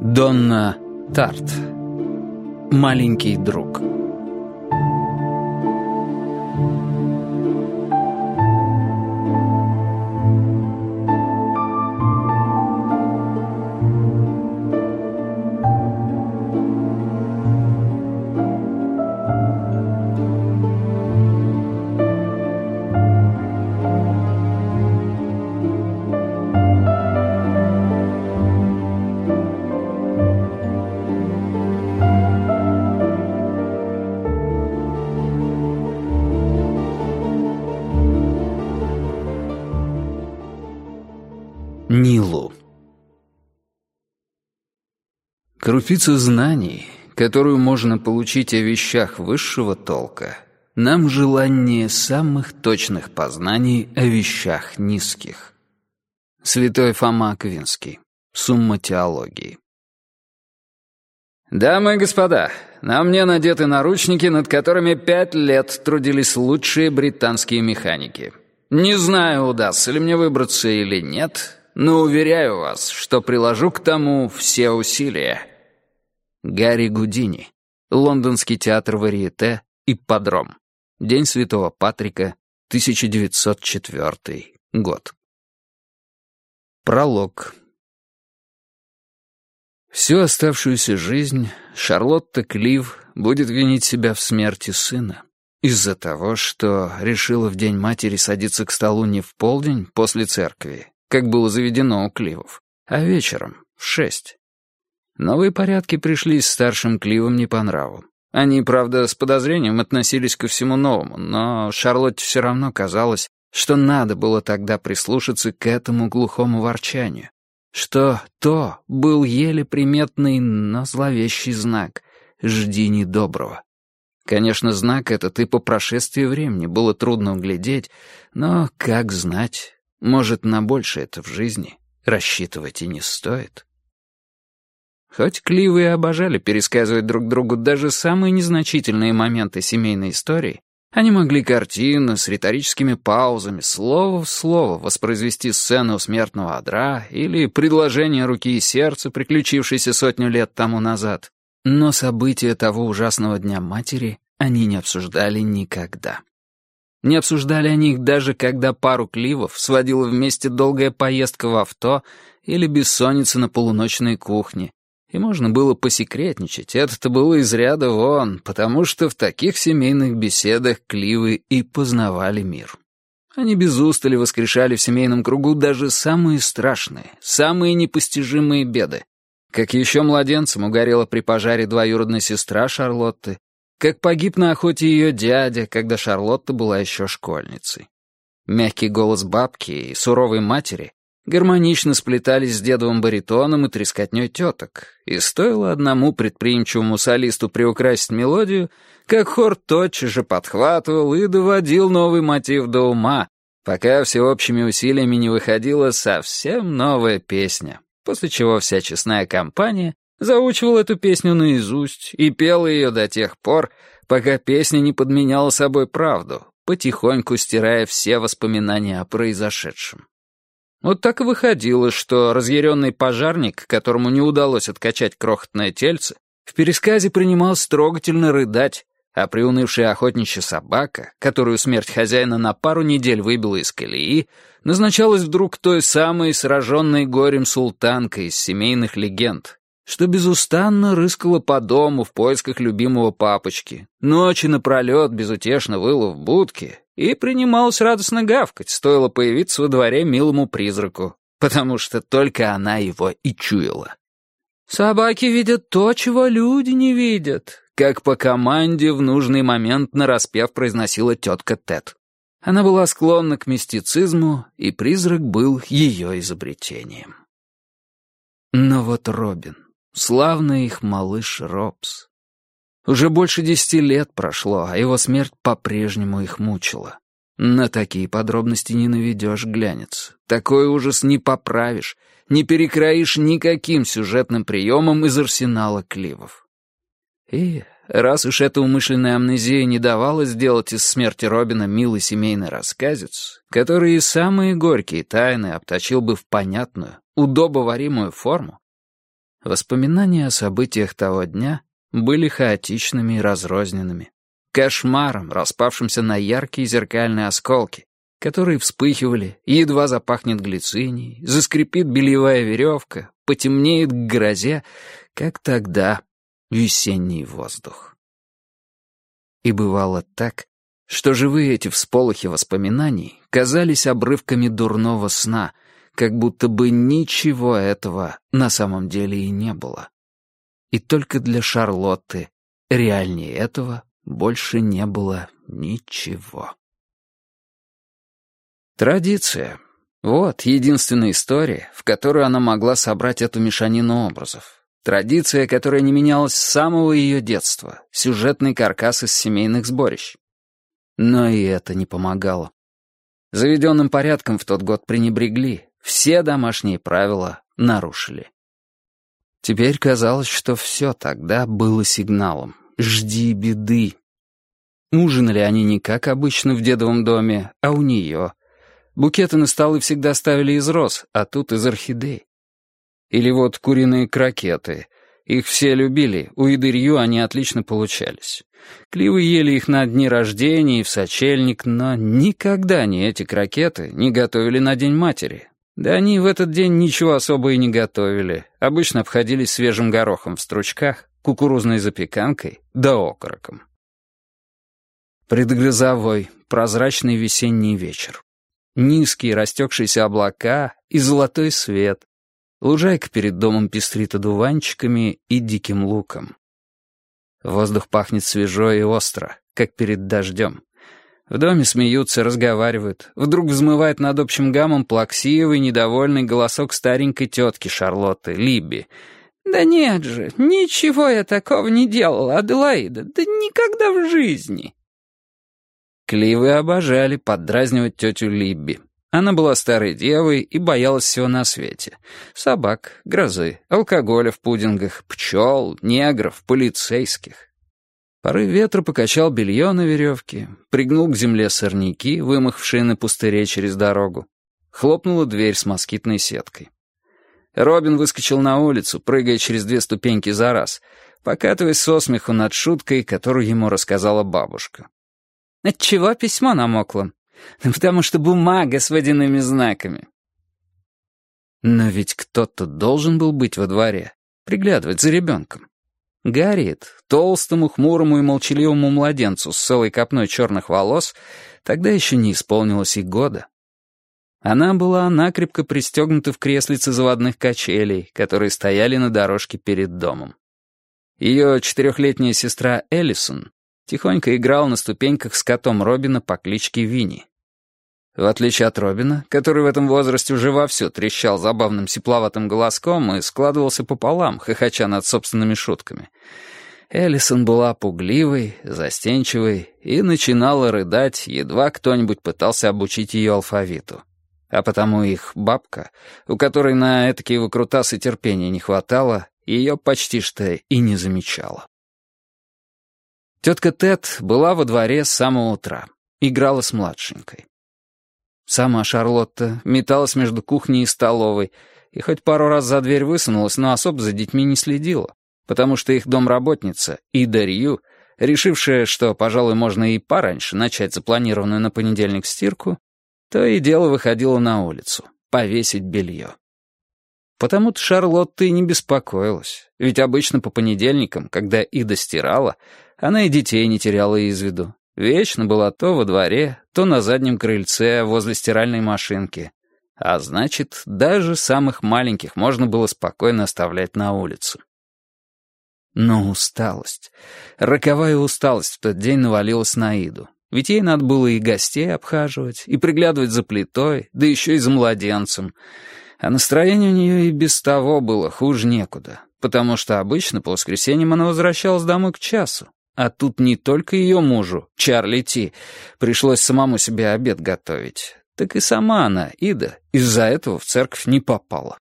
Донна Тарт. Маленький друг. Нилу. Крупица знаний, которую можно получить о вещах высшего толка, нам желание самых точных познаний о вещах низких. Святой Фома Аквинский. Сумма теологии. Дамы и господа, на мне надеты наручники, над которыми 5 лет трудились лучшие британские механики. Не знаю, удастся ли мне выбраться или нет, но уверяю вас, что приложу к тому все усилия. Гарри Гудини. Лондонский театр Варьете. Ипподром. День Святого Патрика, 1904 год. Пролог. Всю оставшуюся жизнь Шарлотта Клив будет винить себя в смерти сына из-за того, что решила в День матери садиться к столу не в полдень после церкви, как было заведено у Кливов, а вечером, в 6. Новые порядки пришлись старшим Кливам не по нраву. Они, правда, с подозрением относились ко всему новому, но Шарлотте все равно казалось, что надо было тогда прислушаться к этому глухому ворчанию, что то был еле приметный, но зловещий знак «Жди недоброго». Конечно, знак этот и по прошествии времени было трудно углядеть, но, как знать, может, на больше это в жизни рассчитывать и не стоит. Хоть Кливы и обожали пересказывать друг другу даже самые незначительные моменты семейной истории, они могли картинно, с риторическими паузами, слово в слово воспроизвести сцену у смертного одра или предложение руки и сердца, приключившееся 100 лет тому назад. Но события того ужасного Дня Матери они не обсуждали никогда. Не обсуждали они их даже, когда пару Кливов сводила вместе долгая поездка в авто или бессонница на полуночной кухне. И можно было посекретничать, это-то было из ряда вон, потому что в таких семейных беседах Кливы и познавали мир. Они без устали воскрешали в семейном кругу даже самые страшные, самые непостижимые беды. Как еще младенцем угорела при пожаре двоюродная сестра Шарлотты, как погиб на охоте ее дядя, когда Шарлотта была еще школьницей. Мягкий голос бабки и суровой матери гармонично сплетались с дедовым баритоном и трескотней теток, и стоило одному предприимчивому солисту приукрасить мелодию, как хор тотчас же подхватывал и доводил новый мотив до ума, пока всеобщими усилиями не выходила совсем новая песня, после чего вся честная компания заучивала эту песню наизусть и пела ее до тех пор, пока песня не подменяла собой правду, потихоньку стирая все воспоминания о произошедшем. Вот так и выходило, что разъяренный пожарник, которому не удалось откачать крохотное тельце, в пересказе принимал трогательно рыдать, а приунывшая охотничья собака, которую смерть хозяина на пару недель выбила из колеи, назначалась вдруг той самой сраженной горем султанкой из семейных легенд, что безустанно рыскала по дому в поисках любимого папочки, ночи напролет безутешно выла в будке и принималась радостно гавкать, стоило появиться во дворе милому призраку, потому что только она его и чуяла. «Собаки видят то, чего люди не видят», как по команде в нужный момент нараспев произносила тетка Тед. Она была склонна к мистицизму, и призрак был ее изобретением. Но вот Робин, славный их малыш Робс. Уже больше 10 лет прошло, а его смерть по-прежнему их мучила. На такие подробности не наведешь глянец. Такой ужас не поправишь, не перекроишь никаким сюжетным приемом из арсенала Кливов. И раз уж эта умышленная амнезия не давала сделать из смерти Робина милый семейный рассказец, который и самые горькие тайны обточил бы в понятную, удобоваримую форму, Воспоминания о событиях того дня были хаотичными и разрозненными. Кошмаром, распавшимся на яркие зеркальные осколки, которые вспыхивали, и едва запахнет глицинией, заскрипит бельевая веревка, потемнеет к грозе, как тогда весенний воздух. И бывало так, что живые эти всполохи воспоминаний казались обрывками дурного сна, как будто бы ничего этого на самом деле и не было. И только для Шарлотты реальнее этого больше не было ничего. Традиция. Вот единственная история, в которую она могла собрать эту мешанину образов. Традиция, которая не менялась с самого ее детства, сюжетный каркас из семейных сборищ. Но и это не помогало. Заведенным порядком в тот год пренебрегли, все домашние правила нарушили. Теперь казалось, что все тогда было сигналом. «Жди беды». Ужинали они не как обычно в дедовом доме, а у нее. Букеты на столы всегда ставили из роз, а тут из орхидей. Или вот куриные крокеты. Их все любили, у Идырью они отлично получались. Кливы ели их на дни рождения и в сочельник, но никогда ни эти крокеты не готовили на День матери. Да они в этот день ничего особо и не готовили. Обычно обходились свежим горохом в стручках, кукурузной запеканкой да окороком. Предгрозовой, прозрачный весенний вечер. Низкие растекшиеся облака и золотой свет. Лужайка перед домом пестрит одуванчиками и диким луком. Воздух пахнет свежо и остро, как перед дождем. В доме смеются, разговаривают. Вдруг взмывает над общим гамом плаксивый, недовольный голосок старенькой тетки Шарлотты, Либби. «Да нет же, ничего я такого не делала, Аделаида, да никогда в жизни!» Кливы обожали поддразнивать тетю Либби. Она была старой девой и боялась всего на свете. Собак, грозы, алкоголя в пудингах, пчел, негров, полицейских. Порыв ветра покачал белье на веревке, пригнул к земле сорняки, вымахавшие на пустыре через дорогу. Хлопнула дверь с москитной сеткой. Робин выскочил на улицу, прыгая через 2 ступеньки за раз, покатываясь со смеху над шуткой, которую ему рассказала бабушка. «Отчего письмо намокло?» «Потому что бумага с водяными знаками». Но ведь кто-то должен был быть во дворе, приглядывать за ребенком. Гарриет, толстому, хмурому и молчаливому младенцу с целой копной черных волос, тогда еще не исполнилось и года. Она была накрепко пристегнута в креслице заводных качелей, которые стояли на дорожке перед домом. Ее 4-летняя сестра Эллисон тихонько играла на ступеньках с котом Робина по кличке Винни. В отличие от Робина, который в этом возрасте уже вовсю трещал забавным сипловатым голоском и складывался пополам, хохоча над собственными шутками, Эллисон была пугливой, застенчивой и начинала рыдать, едва кто-нибудь пытался обучить ее алфавиту. А потому их бабка, у которой на этакие выкрутасы терпения не хватало, ее почти что и не замечала. Тетка Тед была во дворе с самого утра, играла с младшенькой. Сама Шарлотта металась между кухней и столовой, и хоть пару раз за дверь высунулась, но особо за детьми не следила, потому что их домработница, Идырью, решившая, что, пожалуй, можно и пораньше начать запланированную на понедельник стирку, то и дело выходила на улицу, повесить белье. Потому-то Шарлотта и не беспокоилась, ведь обычно по понедельникам, когда Ида стирала, она и детей не теряла из виду. Вечно была то во дворе, то на заднем крыльце возле стиральной машинки. А значит, даже самых маленьких можно было спокойно оставлять на улицу. Но усталость, роковая усталость в тот день навалилась на Иду. Ведь ей надо было и гостей обхаживать, и приглядывать за плитой, да еще и за младенцем. А настроение у нее и без того было хуже некуда, потому что обычно по воскресеньям она возвращалась домой к часу. А тут не только ее мужу, Чарли Ти, пришлось самому себе обед готовить, так и сама она, Ида, из-за этого в церковь не попала.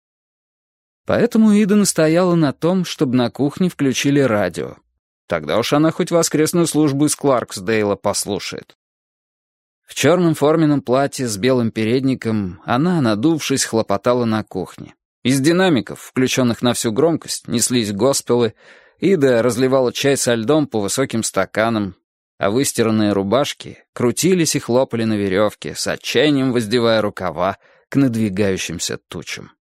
Поэтому Ида настояла на том, чтобы на кухне включили радио. Тогда уж она хоть воскресную службу из Кларксдейла послушает. В черном форменном платье с белым передником она, надувшись, хлопотала на кухне. Из динамиков, включенных на всю громкость, неслись госпелы, Ида разливала чай со льдом по высоким стаканам, а выстиранные рубашки крутились и хлопали на веревке, с отчаянием воздевая рукава к надвигающимся тучам.